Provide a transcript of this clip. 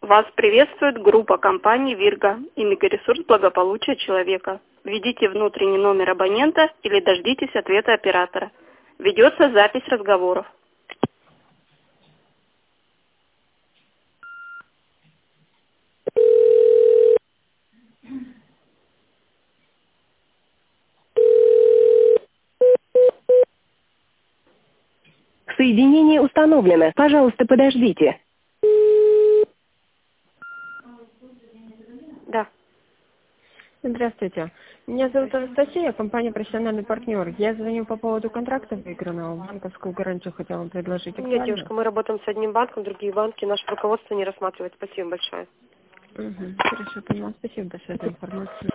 Вас приветствует группа компаний «Вирго» и Мегаресурс благополучия человека. Введите внутренний номер абонента или дождитесь ответа оператора. Ведется запись разговоров. Соединение установлено. Пожалуйста, подождите. Да. Здравствуйте. Меня зовут Анастасия, компания «Профессиональный партнер». Я звоню по поводу контракта выигранного. Банковскую гарантию хотела вам предложить. Нет, девушка, мы работаем с одним банком, другие банки наше руководство не рассматривает. Спасибо большое. Хорошо, поняла. Спасибо большое за информацию.